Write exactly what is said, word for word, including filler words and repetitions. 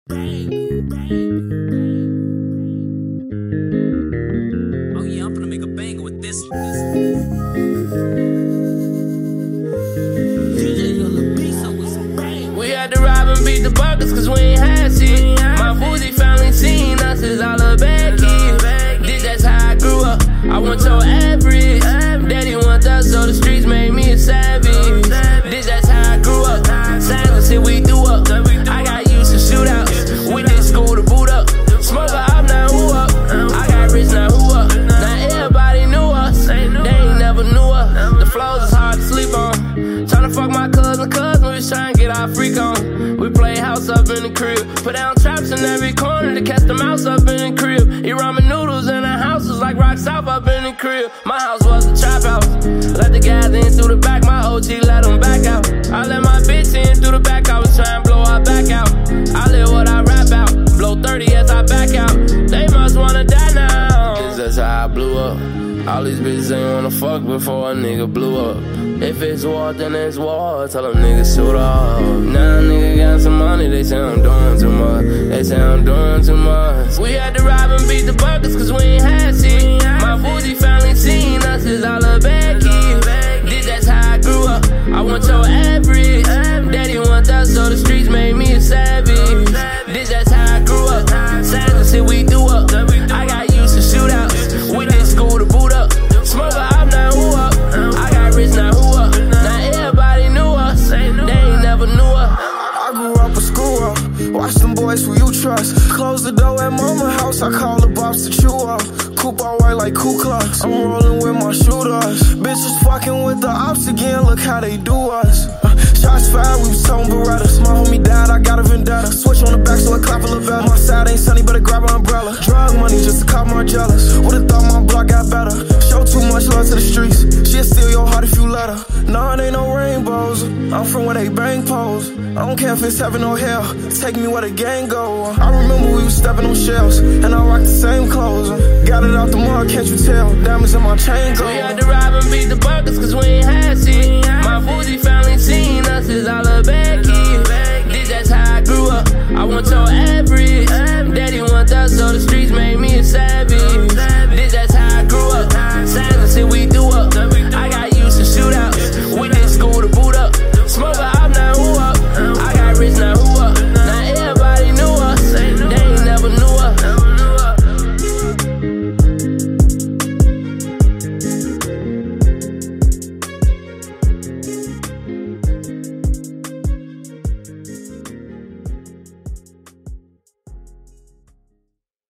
Oh yeah, I'm gonna make a banger with this. We had to rob and beat the buckets cause we ain't had shit. My boozy finally seen us as all a bad kid. This that's how I grew up. I want your average. Daddy want us, so the streets made me a savage. This that's how I grew up. Silence shit we do up. I got used to shootouts. We did school to boot up. Smoke up, now who up? I got rich, now who up? Now everybody knew us. They ain't never knew us. The flows is hard to sleep on. Tryna fuck my cousin, cousin, we was tryna get our freak on. We play house up in the crib. Put down traps in every corner to catch the mouse up in the crib. Eat ramen noodles in the houses like Rock South up in the crib. My house was a trap house. Let the guys in through the back, my O G let them back out. I let my bitch in through the back, I was tryna blow her back out. I live what I rap out. Blow thirty as I back out. They must wanna die now. This is how I blew up. All these bitches ain't wanna fuck before a nigga blew up. If it's war, then it's war. Tell them niggas shoot off. Now a nigga got some money, they say I'm doing too much. They say I'm doing too much. We had to rob and beat the buckets cause we ain't had shit. My boozy finally seen us as all a bad kid. This that's how I grew up. I want your average. Daddy want us, so the streets made me a savage. This that's how I grew up. Silence shit we do up. I got used to shootouts. We did school to boot up. Smoke up, now who up? I got rich, now who up? Now everybody knew us. They ain't never knew us. I grew up a school up. Watch them boys who you trust. Close the door at mama house. I call the boss to chew up. Coop all white like Ku Klux. I'm rolling with my shooters. Bitches fucking with the ops again. Look how they do us. Uh, shots fired, we was toting Berettas. My homie died, I got a vendetta. Switch on the back so I clap a little better. My side ain't sunny, better grab an umbrella. Drug money just to cop more jealous. Would've thought my block got better. Show too much love to the streets. She'll steal your heart if you let her. Nah, it ain't no rainbows. I'm from where they bang poles. I don't care if it's heaven or hell. Take me where the gang go. I remember we was stepping on shells, and I rock the same clothes. Got it out the mud, can't you tell? Diamonds in my chain go. We had to rob and beat the buckets cause we ain't had shit. My boozy finally seen us as all a bad kid. This that's how I grew up. I want your average.